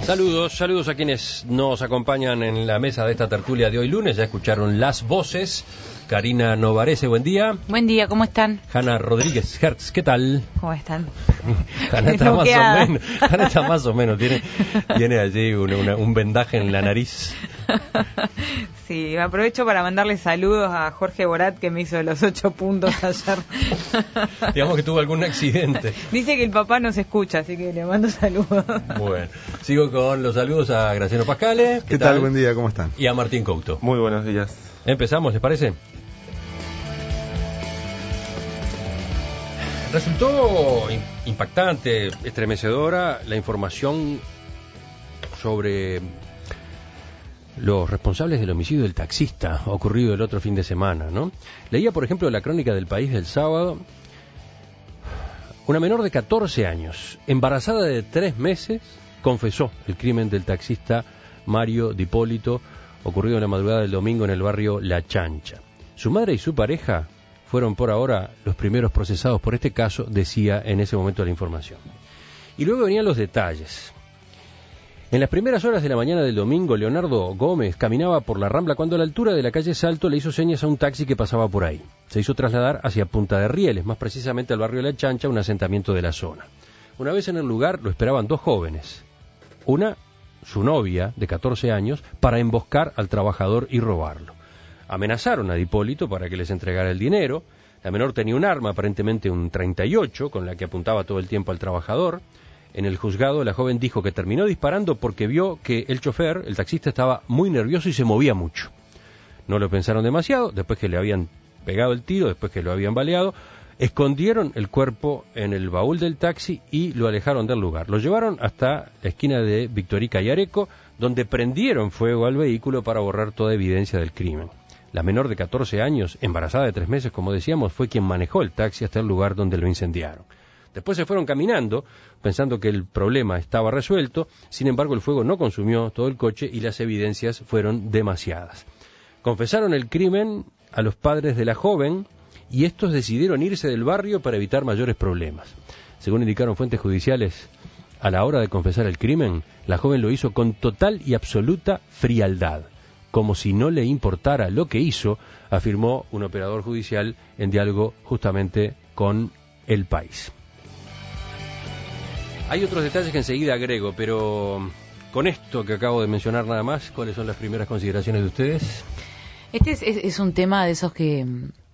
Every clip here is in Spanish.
Saludos a quienes nos acompañan en la mesa de esta tertulia de hoy lunes. Ya escucharon las voces. Karina Novarese, buen día. Buen día, ¿cómo están? Hanna Rodríguez Hertz, ¿qué tal? ¿Cómo están? Hanna está más o menos. Tiene allí un vendaje en la nariz. Sí, me aprovecho para mandarle saludos a Jorge Borat, que me hizo los 8 puntos ayer. Digamos que tuvo algún accidente. Dice que el papá nos escucha, así que le mando saludos. Bueno, sigo con los saludos a Graciano Pascale. ¿Qué tal? Buen día, ¿cómo están? Y a Martín Couto. Muy buenos días. Empezamos, ¿les parece? Resultó impactante, estremecedora la información sobre los responsables del homicidio del taxista ocurrido el otro fin de semana, ¿no? Leía, por ejemplo, la crónica del País del sábado. Una menor de 14 años, embarazada de 3 meses, confesó el crimen del taxista Mario Di Polito, ocurrido en la madrugada del domingo en el barrio La Chancha. Su madre y su pareja fueron por ahora los primeros procesados por este caso, decía en ese momento la información. Y luego venían los detalles. En las primeras horas de la mañana del domingo, Leonardo Gómez caminaba por la Rambla cuando a la altura de la calle Salto le hizo señas a un taxi que pasaba por ahí. Se hizo trasladar hacia Punta de Rieles, más precisamente al barrio La Chancha, un asentamiento de la zona. Una vez en el lugar lo esperaban 2 jóvenes. Una, su novia, de 14 años, para emboscar al trabajador y robarlo. Amenazaron a Di Polito para que les entregara el dinero. La menor tenía un arma, aparentemente un 38, con la que apuntaba todo el tiempo al trabajador. En el juzgado, la joven dijo que terminó disparando porque vio que el chofer, el taxista, estaba muy nervioso y se movía mucho. No lo pensaron demasiado, después que le habían pegado el tiro, después que lo habían baleado, escondieron el cuerpo en el baúl del taxi y lo alejaron del lugar. Lo llevaron hasta la esquina de Victorica y Areco, donde prendieron fuego al vehículo para borrar toda evidencia del crimen. La menor de 14 años, embarazada de 3 meses, como decíamos, fue quien manejó el taxi hasta el lugar donde lo incendiaron. Después se fueron caminando, pensando que el problema estaba resuelto. Sin embargo, el fuego no consumió todo el coche y las evidencias fueron demasiadas. Confesaron el crimen a los padres de la joven y estos decidieron irse del barrio para evitar mayores problemas. Según indicaron fuentes judiciales, a la hora de confesar el crimen, la joven lo hizo con total y absoluta frialdad, como si no le importara lo que hizo, afirmó un operador judicial en diálogo justamente con El País. Hay otros detalles que enseguida agrego, pero con esto que acabo de mencionar nada más, ¿cuáles son las primeras consideraciones de ustedes? Este es un tema de esos que,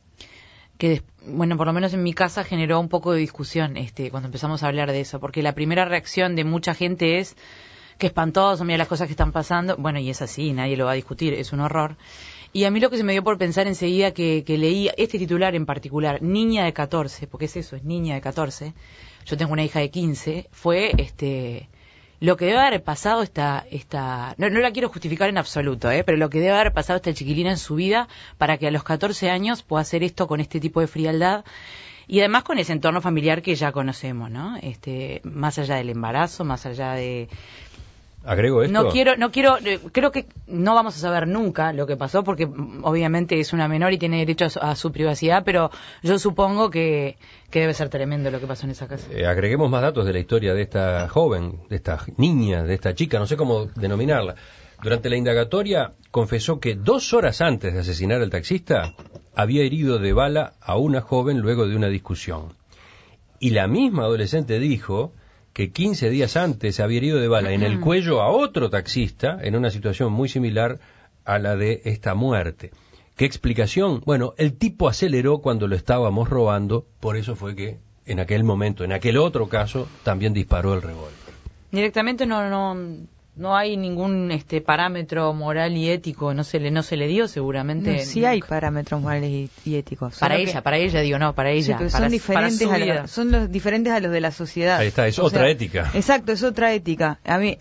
bueno, por lo menos en mi casa generó un poco de discusión cuando empezamos a hablar de eso, porque la primera reacción de mucha gente es que espantoso, mira las cosas que están pasando. Bueno, y es así, nadie lo va a discutir, es un horror. Y a mí lo que se me dio por pensar enseguida que leí este titular en particular, niña de 14, porque es eso, es niña de 14, yo tengo una hija de 15, fue lo que debe haber pasado no la quiero justificar en absoluto, pero lo que debe haber pasado esta chiquilina en su vida para que a los 14 años pueda hacer esto con este tipo de frialdad y además con ese entorno familiar que ya conocemos, ¿no? Más allá del embarazo, más allá de... ¿Agrego esto? No quiero, creo que no vamos a saber nunca lo que pasó porque obviamente es una menor y tiene derecho a su privacidad, pero yo supongo que debe ser tremendo lo que pasó en esa casa. Agreguemos más datos de la historia de esta joven, de esta niña, de esta chica, no sé cómo denominarla. Durante la indagatoria confesó que 2 horas antes de asesinar al taxista había herido de bala a una joven luego de una discusión. Y la misma adolescente dijo que 15 días antes había herido de bala en el cuello a otro taxista en una situación muy similar a la de esta muerte. ¿Qué explicación? Bueno, el tipo aceleró cuando lo estábamos robando, por eso fue que en aquel momento, en aquel otro caso, también disparó el revólver. Directamente no hay ningún parámetro moral y ético, no se le dio seguramente. No, sí hay parámetros morales y éticos. Para ella digo, no, para ella. Sí, pero para, son diferentes son los diferentes a los de la sociedad. Ahí está, es otra ética. Exacto, es otra ética. A mí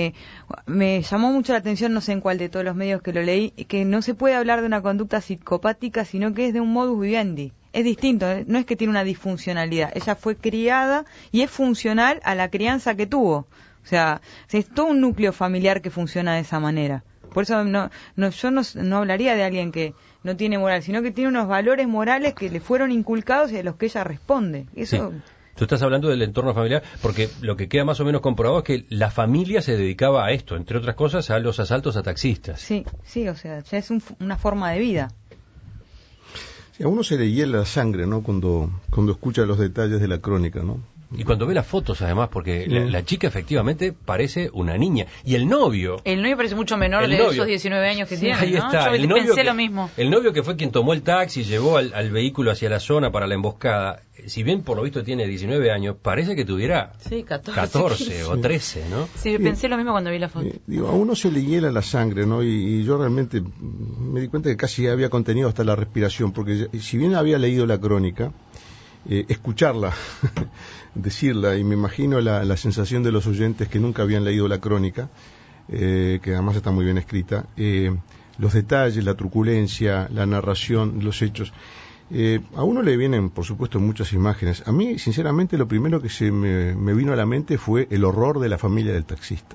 me llamó mucho la atención, no sé en cuál de todos los medios que lo leí, que no se puede hablar de una conducta psicopática, sino que es de un modus vivendi. Es distinto, no es que tiene una disfuncionalidad. Ella fue criada y es funcional a la crianza que tuvo. O sea, es todo un núcleo familiar que funciona de esa manera. Por eso yo no hablaría de alguien que no tiene moral, sino que tiene unos valores morales que le fueron inculcados y a los que ella responde. Eso Tú estás hablando del entorno familiar, porque lo que queda más o menos comprobado es que la familia se dedicaba a esto, entre otras cosas, a los asaltos a taxistas. Sí, o sea, ya es una forma de vida. Sí, a uno se le hiela la sangre, ¿no? Cuando escucha los detalles de la crónica, ¿no? Y cuando ve las fotos, además, porque la chica efectivamente parece una niña. Y el novio... El novio parece mucho menor de esos 19 años que tiene, ahí ¿no? está. Yo pensé lo mismo. El novio que fue quien tomó el taxi, llevó al vehículo hacia la zona para la emboscada, si bien por lo visto tiene 19 años, parece que tuviera 14 o 13, ¿no? Sí, pensé lo mismo cuando vi la foto. A uno se le hiela la sangre, ¿no? Y yo realmente me di cuenta que casi había contenido hasta la respiración, porque si bien había leído la crónica, escucharla, decirla, y me imagino la sensación de los oyentes que nunca habían leído la crónica, que además está muy bien escrita, los detalles, la truculencia, la narración, los hechos. A uno le vienen, por supuesto, muchas imágenes. A mí, sinceramente, lo primero que se me vino a la mente fue el horror de la familia del taxista.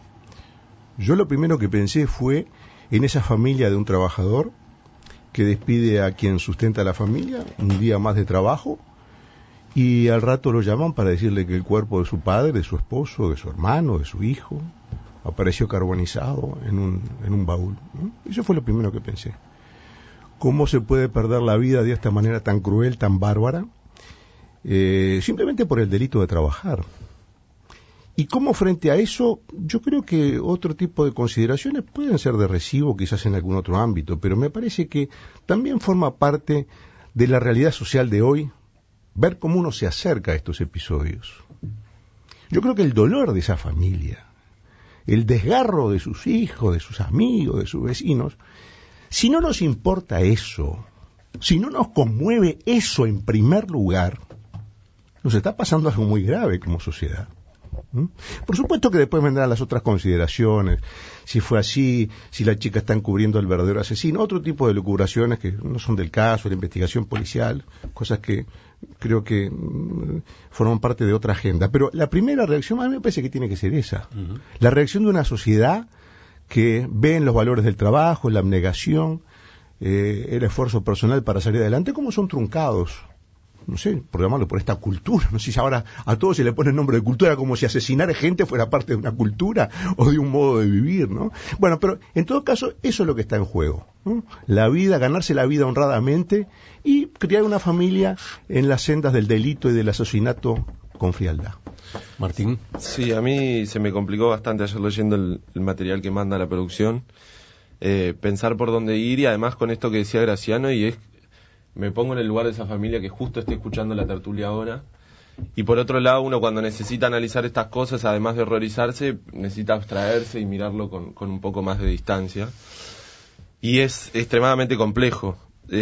Yo lo primero que pensé fue en esa familia de un trabajador que despide a quien sustenta la familia, un día más de trabajo, y al rato lo llaman para decirle que el cuerpo de su padre, de su esposo, de su hermano, de su hijo, apareció carbonizado en un baúl, ¿no? Eso fue lo primero que pensé. ¿Cómo se puede perder la vida de esta manera tan cruel, tan bárbara? Simplemente por el delito de trabajar. Y cómo frente a eso, yo creo que otro tipo de consideraciones pueden ser de recibo, quizás en algún otro ámbito, pero me parece que también forma parte de la realidad social de hoy, ver cómo uno se acerca a estos episodios. Yo creo que el dolor de esa familia, el desgarro de sus hijos, de sus amigos, de sus vecinos, si no nos importa eso, si no nos conmueve eso en primer lugar, nos está pasando algo muy grave como sociedad. Por supuesto que después vendrán las otras consideraciones, si fue así, si la chica está encubriendo al verdadero asesino, otro tipo de lucubraciones que no son del caso, la investigación policial, cosas que creo que forman parte de otra agenda. Pero la primera reacción a mí me parece que tiene que ser esa, la reacción de una sociedad que ve en los valores del trabajo, la abnegación, el esfuerzo personal para salir adelante, como son truncados. No sé, por llamarlo por esta cultura, no sé si ahora a todos se le pone el nombre de cultura, como si asesinar gente fuera parte de una cultura o de un modo de vivir, ¿no? Bueno, pero en todo caso, eso es lo que está en juego, ¿no? La vida, ganarse la vida honradamente y crear una familia en las sendas del delito y del asesinato con frialdad. Martín. Sí, a mí se me complicó bastante ayer leyendo el material que manda la producción, pensar por dónde ir, y además con esto que decía Graciano, y me pongo en el lugar de esa familia que justo esté escuchando la tertulia ahora, y por otro lado uno cuando necesita analizar estas cosas, además de horrorizarse, necesita abstraerse y mirarlo con un poco más de distancia, y es extremadamente complejo.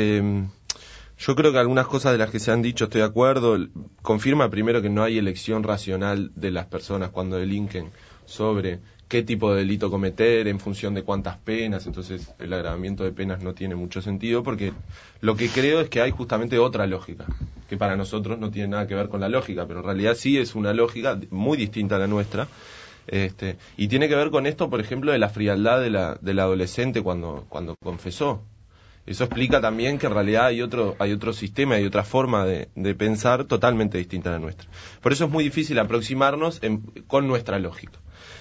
Yo creo que algunas cosas de las que se han dicho estoy de acuerdo. Confirma primero que no hay elección racional de las personas cuando delinquen sobre qué tipo de delito cometer en función de cuántas penas, entonces el agravamiento de penas no tiene mucho sentido, porque lo que creo es que hay justamente otra lógica, que para nosotros no tiene nada que ver con la lógica, pero en realidad sí es una lógica muy distinta a la nuestra, y tiene que ver con esto, por ejemplo, de la frialdad de la adolescente cuando confesó. Eso explica también que en realidad hay otro sistema, hay otra forma de pensar totalmente distinta a la nuestra. Por eso es muy difícil aproximarnos con nuestra lógica.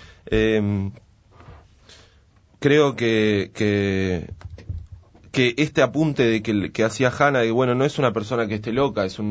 Creo que este apunte de que hacía Hanna, de bueno, no es una persona que esté loca, es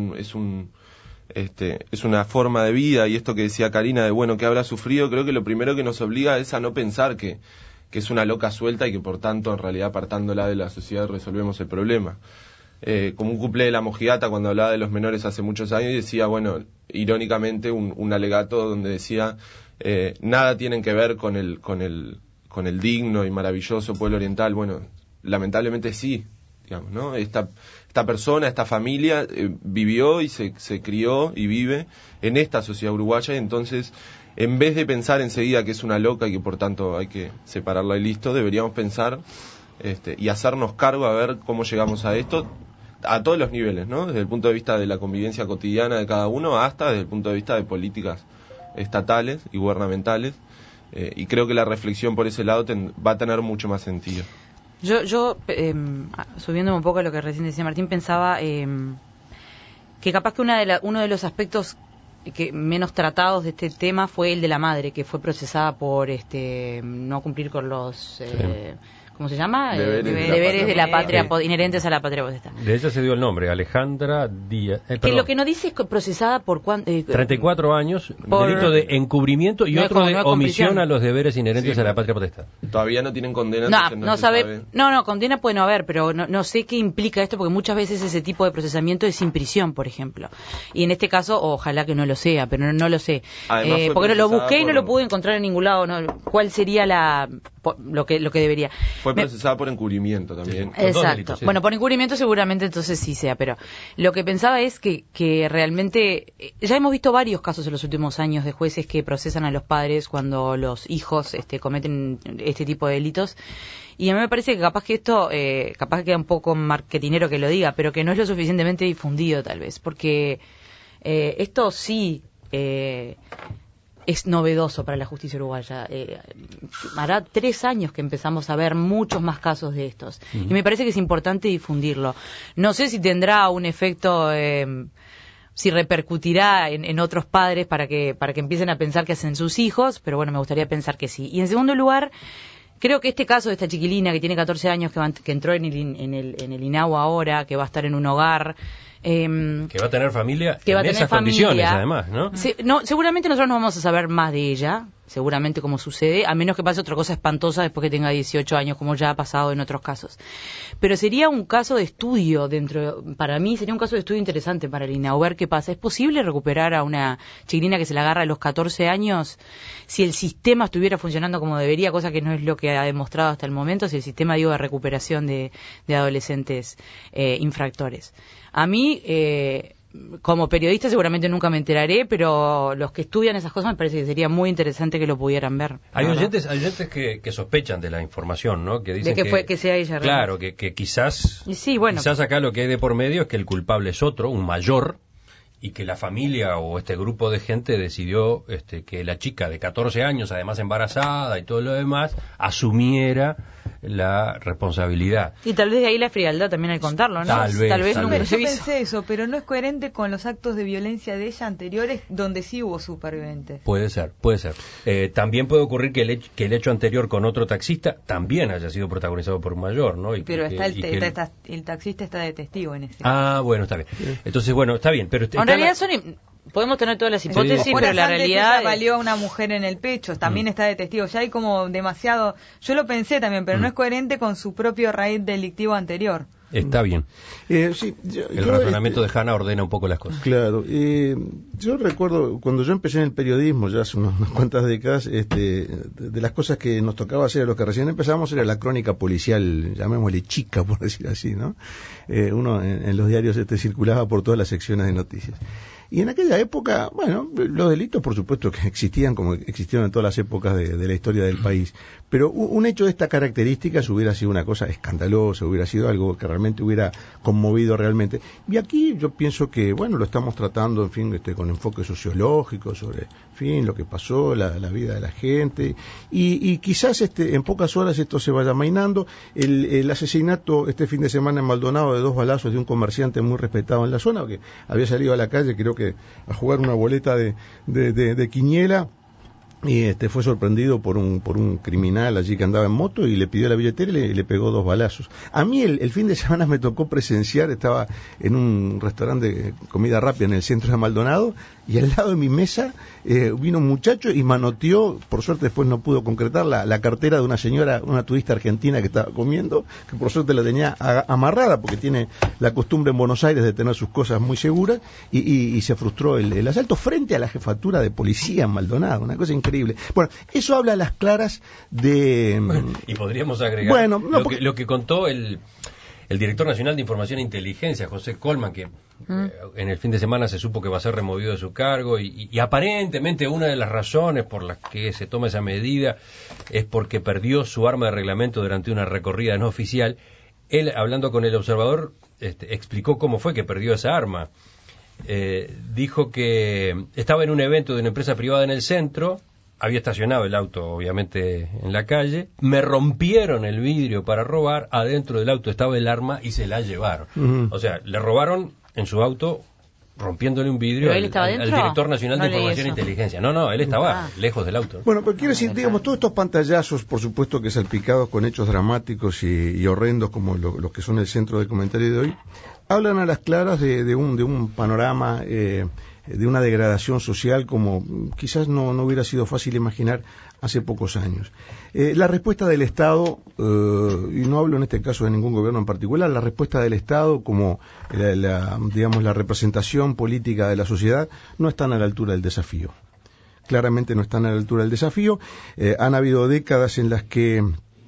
una forma de vida, y esto que decía Karina de bueno, que habrá sufrido, creo que lo primero que nos obliga es a no pensar que es una loca suelta y que por tanto en realidad apartándola de la sociedad resolvemos el problema. Como un cuplé de La Mojigata cuando hablaba de los menores hace muchos años, y decía, bueno, irónicamente un alegato donde decía nada tienen que ver con el digno y maravilloso pueblo oriental. Bueno, lamentablemente sí, digamos, ¿no? Esta persona, esta familia vivió y se crió y vive en esta sociedad uruguaya, y entonces en vez de pensar enseguida que es una loca y que por tanto hay que separarla y listo, deberíamos pensar y hacernos cargo a ver cómo llegamos a esto a todos los niveles, ¿no? Desde el punto de vista de la convivencia cotidiana de cada uno hasta desde el punto de vista de políticas estatales y gubernamentales, y creo que la reflexión por ese lado va a tener mucho más sentido. Yo subiéndome un poco a lo que recién decía Martín, pensaba que capaz que uno de los aspectos que menos tratados de este tema fue el de la madre, que fue procesada por no cumplir con los ¿cómo se llama? Deberes de la patria inherentes a la patria potestad. De ella se dio el nombre, Alejandra Díaz. Que lo que no dice es que procesada por 34 años, delito de encubrimiento y otro de omisión a los deberes inherentes a la patria potestad. Todavía no tienen condena. No, condena puede no haber, pero no sé qué implica esto, porque muchas veces ese tipo de procesamiento es sin prisión, por ejemplo. Y en este caso, ojalá que no lo sea, pero no lo sé. Porque lo busqué y no lo pude encontrar en ningún lado. ¿Cuál sería lo que debería? Fue procesada por encubrimiento también. Exacto. Delitos, sí. Bueno, por encubrimiento seguramente entonces sí sea, pero lo que pensaba es que realmente ya hemos visto varios casos en los últimos años de jueces que procesan a los padres cuando los hijos cometen este tipo de delitos. Y a mí me parece que capaz que esto, capaz que queda un poco marketinero que lo diga, pero que no es lo suficientemente difundido tal vez, porque esto sí es novedoso para la justicia uruguaya. Hará 3 años que empezamos a ver muchos más casos de estos. Uh-huh. Y me parece que es importante difundirlo. No sé si tendrá un efecto, si repercutirá en otros padres para que empiecen a pensar que hacen sus hijos, pero bueno, me gustaría pensar que sí. Y en segundo lugar, creo que este caso de esta chiquilina que tiene 14 años, que entró en el INAU ahora, que va a estar en un hogar, que va a tener familia en esas condiciones, además, ¿no? Seguramente nosotros no vamos a saber más de ella, seguramente como sucede, a menos que pase otra cosa espantosa después que tenga 18 años, como ya ha pasado en otros casos. Pero sería un caso de estudio para mí sería un caso de estudio interesante para el INAU, ver qué pasa. ¿Es posible recuperar a una chiquilina que se la agarra a los 14 años si el sistema estuviera funcionando como debería, cosa que no es lo que ha demostrado hasta el momento, si el sistema, de recuperación de adolescentes infractores? A mí, como periodista seguramente nunca me enteraré, pero los que estudian esas cosas me parece que sería muy interesante que lo pudieran ver. Hay oyentes que sospechan de la información, ¿no? Que dicen que sea ella. Claro, que quizás acá lo que hay de por medio es que el culpable es otro, un mayor, y que la familia o este grupo de gente decidió que la chica de 14 años, además embarazada y todo lo demás, asumiera la responsabilidad. Y tal vez de ahí la frialdad también al contarlo, ¿no? Tal vez. Yo pensé eso, pero no es coherente con los actos de violencia de ella anteriores, donde sí hubo supervivientes. Puede ser. También puede ocurrir que el hecho anterior con otro taxista también haya sido protagonizado por un mayor, ¿no? Pero el taxista está de testigo en ese. Bueno, está bien. Entonces, está bien, pero en realidad podemos tener todas las hipótesis, pero la realidad valió a una mujer en el pecho, también está de testigo. Ya hay como demasiado. Yo lo pensé también, pero no es coherente con su propio raíz delictivo anterior. Está bien. El razonamiento de Hanna ordena un poco las cosas. Claro. Yo recuerdo, cuando yo empecé en el periodismo, ya hace unas cuantas décadas, de las cosas que nos tocaba hacer a los que recién empezamos era la crónica policial, llamémosle chica, por decir así, ¿no? Uno en los diarios circulaba por todas las secciones de noticias. Y en aquella época, los delitos por supuesto que existían como existieron en todas las épocas de la historia del país, pero un hecho de esta características hubiera sido una cosa escandalosa, hubiera sido algo que realmente hubiera conmovido realmente. Y aquí yo pienso que, lo estamos tratando, en fin, con enfoque sociológico sobre, en fin, lo que pasó, la vida de la gente, y quizás en pocas horas esto se vaya amainando. El asesinato este fin de semana en Maldonado de 2 balazos de un comerciante muy respetado en la zona, que había salido a la calle, creo que a jugar una boleta de quiniela, y fue sorprendido por un criminal allí que andaba en moto y le pidió la billetera y le pegó 2 balazos. A mí el fin de semana me tocó presenciar, estaba en un restaurante de comida rápida en el centro de Maldonado, y al lado de mi mesa vino un muchacho y manoteó, por suerte después no pudo concretar, la cartera de una señora, una turista argentina que estaba comiendo, que por suerte la tenía amarrada porque tiene la costumbre en Buenos Aires de tener sus cosas muy seguras, y se frustró el asalto frente a la jefatura de policía en Maldonado, una cosa increíble. Bueno, eso habla a las claras de... y podríamos agregar lo que contó el director nacional de Información e Inteligencia, José Colman, que en el fin de semana se supo que va a ser removido de su cargo, y aparentemente una de las razones por las que se toma esa medida es porque perdió su arma de reglamento durante una recorrida no oficial. Él, hablando con El Observador, explicó cómo fue que perdió esa arma. Dijo que estaba en un evento de una empresa privada en el centro, había estacionado el auto obviamente en la calle, me rompieron el vidrio para robar, adentro del auto estaba el arma y se la llevaron. Uh-huh. O sea, le robaron en su auto rompiéndole un vidrio ¿Pero él estaba al dentro? Director Nacional No de leí Información e eso. Inteligencia. No, él estaba lejos del auto. Bueno, pero quiero decir, digamos, todos estos pantallazos, por supuesto que salpicados con hechos dramáticos y horrendos como los que son el centro del comentario de hoy, hablan a las claras de un panorama, de una degradación social como quizás no hubiera sido fácil imaginar hace pocos años. La respuesta del Estado, y no hablo en este caso de ningún gobierno en particular, la respuesta del Estado como la representación política de la sociedad no están a la altura del desafío. Claramente no están a la altura del desafío. Han habido décadas en las que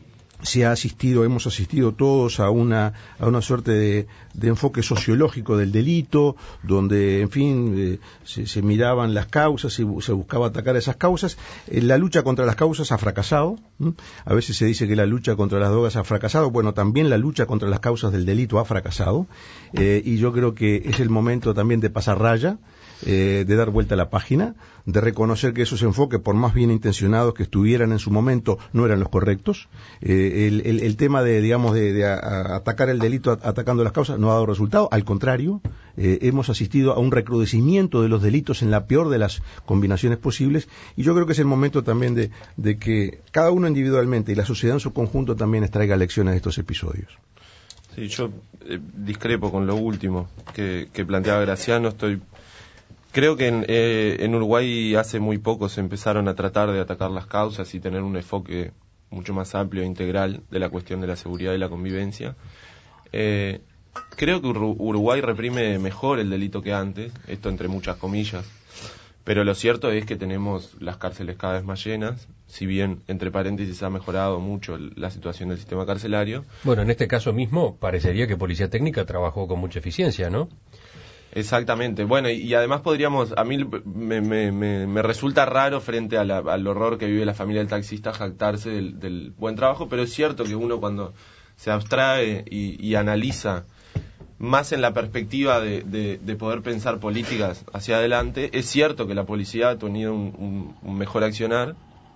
hemos asistido todos a una suerte de enfoque sociológico del delito, donde, en fin, se miraban las causas y se buscaba atacar esas causas. La lucha contra las causas ha fracasado. A veces se dice que la lucha contra las drogas ha fracasado. Bueno, también la lucha contra las causas del delito ha fracasado. Y yo creo que es el momento también de pasar raya, de dar vuelta a la página, de reconocer que esos enfoques, por más bien intencionados que estuvieran en su momento, no eran los correctos. El tema de atacar el delito atacando las causas no ha dado resultado. Al contrario, hemos asistido a un recrudecimiento de los delitos en la peor de las combinaciones posibles, y yo creo que es el momento también de que cada uno individualmente y la sociedad en su conjunto también extraiga lecciones de estos episodios. Sí, yo discrepo con lo último que planteaba Graciano. Creo que en Uruguay hace muy poco se empezaron a tratar de atacar las causas y tener un enfoque mucho más amplio e integral de la cuestión de la seguridad y la convivencia. Creo que Uruguay reprime mejor el delito que antes, esto entre muchas comillas, pero lo cierto es que tenemos las cárceles cada vez más llenas, si bien, entre paréntesis, ha mejorado mucho la situación del sistema carcelario. Bueno, en este caso mismo parecería que Policía Técnica trabajó con mucha eficiencia, ¿no? Exactamente. Bueno, y además a mí me resulta raro frente al horror que vive la familia del taxista jactarse del buen trabajo, pero es cierto que uno cuando se abstrae y analiza más en la perspectiva de poder pensar políticas hacia adelante, es cierto que la policía ha tenido un mejor accionar,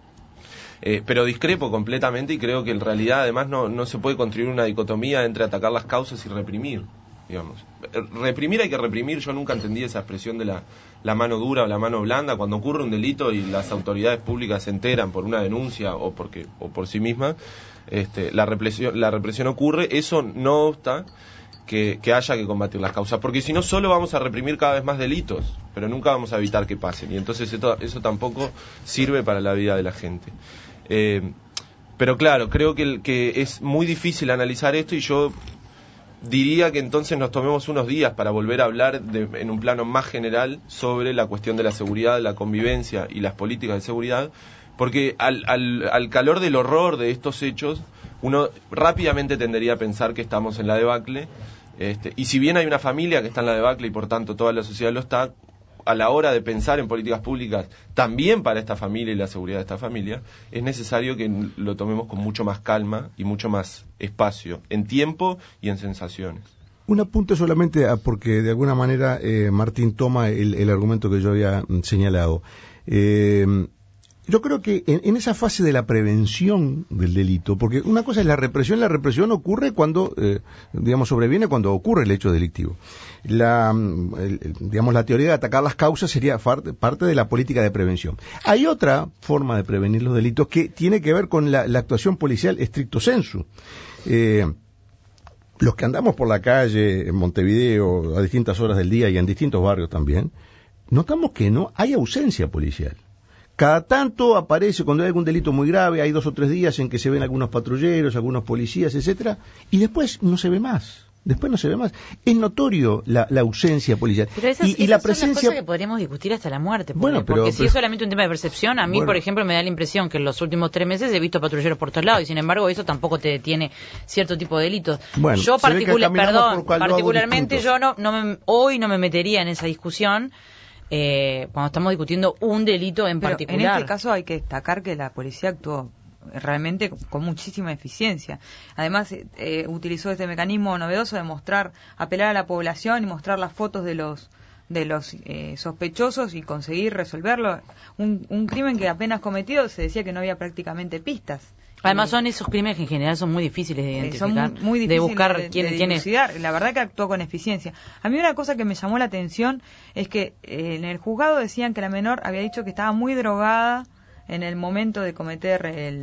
pero discrepo completamente y creo que en realidad además no se puede construir una dicotomía entre atacar las causas y reprimir. Digamos, reprimir hay que reprimir. Yo nunca entendí esa expresión de la mano dura o la mano blanda. Cuando ocurre un delito y las autoridades públicas se enteran por una denuncia o por sí mismas, la represión ocurre. Eso no obsta que haya que combatir las causas, porque si no solo vamos a reprimir cada vez más delitos, pero nunca vamos a evitar que pasen, y entonces eso tampoco sirve para la vida de la gente. Pero claro, creo que es muy difícil analizar esto, y yo diría que entonces nos tomemos unos días para volver a hablar en un plano más general sobre la cuestión de la seguridad, la convivencia y las políticas de seguridad, porque al calor del horror de estos hechos, uno rápidamente tendería a pensar que estamos en la debacle, y si bien hay una familia que está en la debacle y por tanto toda la sociedad lo está, a la hora de pensar en políticas públicas también para esta familia y la seguridad de esta familia, es necesario que lo tomemos con mucho más calma y mucho más espacio, en tiempo y en sensaciones. Un apunte solamente, porque de alguna manera Martín toma el argumento que yo había señalado. Yo creo que en esa fase de la prevención del delito, porque una cosa es la represión ocurre cuando, sobreviene cuando ocurre el hecho delictivo. La teoría de atacar las causas sería parte de la política de prevención. Hay otra forma de prevenir los delitos que tiene que ver con la actuación policial stricto sensu. Los que andamos por la calle en Montevideo a distintas horas del día y en distintos barrios también, notamos que no hay ausencia policial. Cada tanto aparece, cuando hay algún delito muy grave, hay 2 o 3 días en que se ven algunos patrulleros, algunos policías, etcétera, y después no se ve más. Es notorio la ausencia policial. Pero esas la son las presencia... cosas que podríamos discutir hasta la muerte. Bueno, porque si es solamente un tema de percepción, a mí, por ejemplo, me da la impresión que en los últimos 3 meses he visto patrulleros por todos lados, y sin embargo eso tampoco te detiene cierto tipo de delitos. Bueno, yo particularmente yo hoy no me metería en esa discusión. Cuando estamos discutiendo un delito en particular. En este caso hay que destacar que la policía actuó realmente con muchísima eficiencia. Además, utilizó este mecanismo novedoso de apelar a la población y mostrar las fotos de los sospechosos y conseguir resolverlo. Un crimen que apenas cometido se decía que no había prácticamente pistas. Además son esos crímenes que en general son muy difíciles de identificar, son muy difíciles de buscar de quién es. dilucidar. La verdad que actuó con eficiencia. A mí una cosa que me llamó la atención es que en el juzgado decían que la menor había dicho que estaba muy drogada en el momento de cometer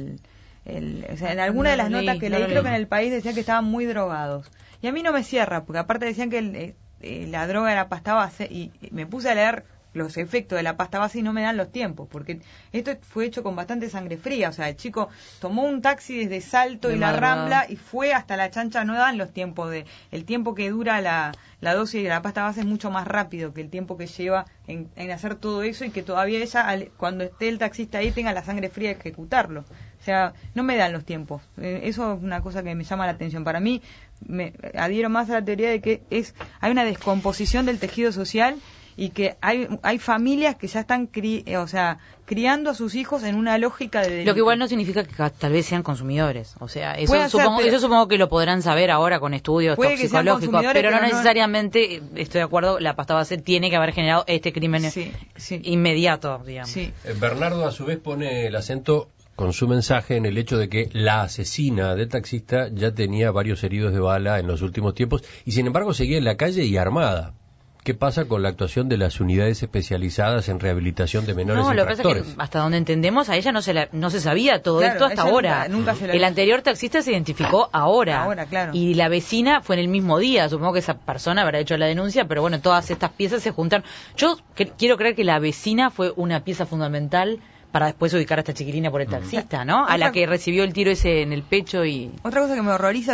o sea, en alguna de las notas que leí, creo que en El País decían que estaban muy drogados. Y a mí no me cierra, porque aparte decían que la droga era pasta base, y me puse a leer los efectos de la pasta base y no me dan los tiempos, porque esto fue hecho con bastante sangre fría. O sea, el chico tomó un taxi desde Salto y la Rambla y fue hasta la Chancha. No dan los tiempos el tiempo que dura la dosis de la pasta base es mucho más rápido que el tiempo que lleva en hacer todo eso, y que todavía ella, cuando esté el taxista ahí, tenga la sangre fría de ejecutarlo. O sea, no me dan los tiempos. Eso es una cosa que me llama la atención. Para mí, me adhiero más a la teoría de que hay una descomposición del tejido social, y que hay familias que ya están criando a sus hijos en una lógica de delito. Lo que igual no significa que tal vez sean consumidores. O sea, eso ser, supongo que lo podrán saber ahora con estudios toxicológicos, pero no necesariamente, estoy de acuerdo, la pasta base tiene que haber generado este crimen inmediato, digamos. Sí. Bernardo, a su vez, pone el acento con su mensaje en el hecho de que la asesina del taxista ya tenía varios heridos de bala en los últimos tiempos, y sin embargo seguía en la calle y armada. ¿Qué pasa con la actuación de las unidades especializadas en rehabilitación de menores infractores? Lo que pasa es que, hasta donde entendemos, a ella no se sabía todo esto hasta ahora. El anterior taxista se identificó ahora. Claro. Y la vecina fue en el mismo día. Supongo que esa persona habrá hecho la denuncia, pero bueno, todas estas piezas se juntaron. Yo quiero creer que la vecina fue una pieza fundamental para después ubicar a esta chiquilina por el taxista, ¿no? A la que recibió el tiro ese en el pecho y... Otra cosa que me horroriza,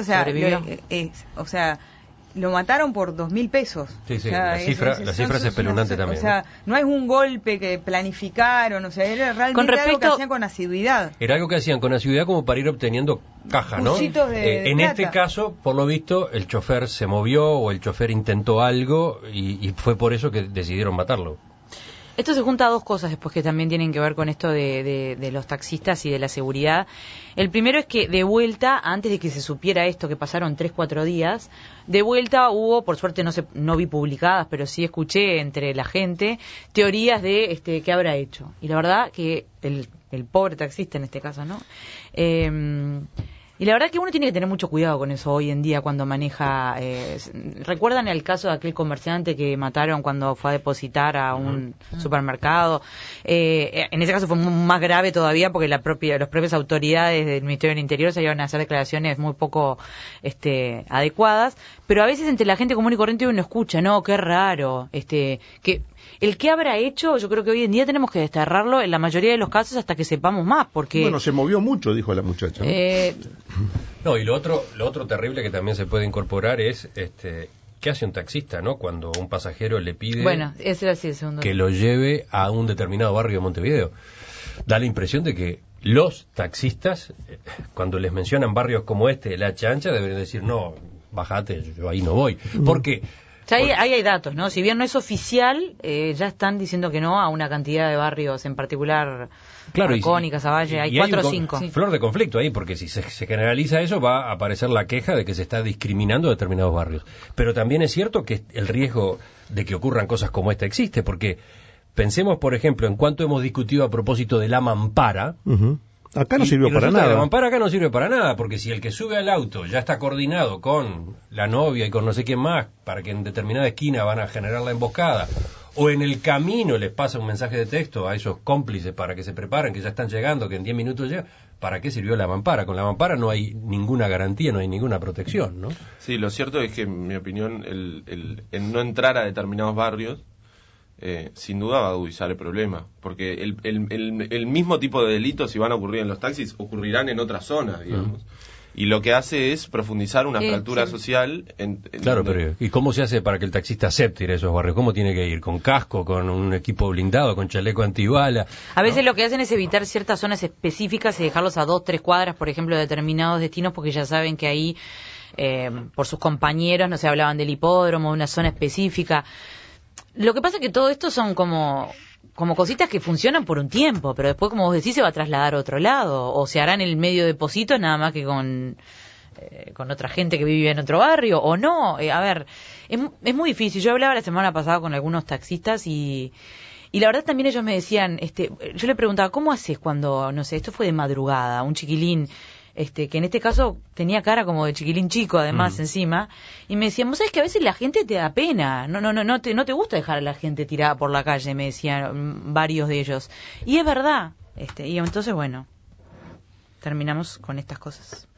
o sea, lo mataron por 2.000 pesos. Sí, la cifra es espeluznante también. O sea, no es un golpe que planificaron, o sea, era realmente algo que hacían con asiduidad. Era algo que hacían con asiduidad como para ir obteniendo caja, ¿no? En este caso, por lo visto, el chofer se movió o el chofer intentó algo y fue por eso que decidieron matarlo. Esto se junta a dos cosas después que también tienen que ver con esto de los taxistas y de la seguridad. El primero es que de vuelta, antes de que se supiera esto, que pasaron 3-4 días, de vuelta hubo, por suerte no vi publicadas, pero sí escuché entre la gente, teorías de qué habrá hecho. Y la verdad que el pobre taxista en este caso, ¿no? Y la verdad que uno tiene que tener mucho cuidado con eso hoy en día cuando maneja... ¿Recuerdan el caso de aquel comerciante que mataron cuando fue a depositar a un supermercado? En ese caso fue más grave todavía porque las propias autoridades del Ministerio del Interior salieron a hacer declaraciones muy poco adecuadas, pero a veces entre la gente común y corriente uno escucha, no, qué raro, que... El que habrá hecho, yo creo que hoy en día tenemos que desterrarlo en la mayoría de los casos hasta que sepamos más, porque... Bueno, se movió mucho, dijo la muchacha. No, y lo otro terrible que también se puede incorporar es, ¿qué hace un taxista, no? Cuando un pasajero le pide ese era así el segundo que lo lleve a un determinado barrio de Montevideo. Da la impresión de que los taxistas, cuando les mencionan barrios como La Chancha, deberían decir, no, bájate, yo ahí no voy. ¿Por qué? Ya ahí hay datos, ¿no? Si bien no es oficial, ya están diciendo que no a una cantidad de barrios en particular, Marconi, Casaballe, hay 4 o 5. Flor de conflicto ahí, porque si se generaliza eso va a aparecer la queja de que se está discriminando determinados barrios. Pero también es cierto que el riesgo de que ocurran cosas como esta existe, porque pensemos, por ejemplo, en cuanto hemos discutido a propósito de la mampara... Acá no sirvió para nada. La mampara acá no sirve para nada, porque si el que sube al auto ya está coordinado con la novia y con no sé quién más, para que en determinada esquina van a generar la emboscada, o en el camino les pasa un mensaje de texto a esos cómplices para que se preparen, que ya están llegando, que en 10 minutos llegan, ¿para qué sirvió la mampara? Con la mampara no hay ninguna garantía, no hay ninguna protección, ¿no? Sí, lo cierto es que, en mi opinión, el no entrar a determinados barrios sin duda va a agudizar el problema, porque el mismo tipo de delitos, si van a ocurrir en los taxis, ocurrirán en otras zonas, digamos. Y lo que hace es profundizar una fractura social. Claro, pero ¿y cómo se hace para que el taxista acepte ir a esos barrios? ¿Cómo tiene que ir? ¿Con casco, con un equipo blindado, con chaleco antibala? A veces lo que hacen es evitar ciertas zonas específicas y dejarlos a 2-3 cuadras, por ejemplo, de determinados destinos, porque ya saben que ahí, por sus compañeros, no se hablaban del hipódromo, de una zona específica. Lo que pasa es que todo esto son como cositas que funcionan por un tiempo, pero después, como vos decís, se va a trasladar a otro lado, o se hará en el medio de Pocitos nada más que con otra gente que vive en otro barrio, o no. A ver, es muy difícil. Yo hablaba la semana pasada con algunos taxistas y la verdad también ellos me decían, yo le preguntaba, ¿cómo haces cuando, no sé, esto fue de madrugada, un chiquilín que en este caso tenía cara como de chiquilín chico, además, encima, y me decían, vos sabés que a veces la gente te da pena, no te gusta dejar a la gente tirada por la calle, me decían varios de ellos. Y es verdad, y entonces, bueno, terminamos con estas cosas.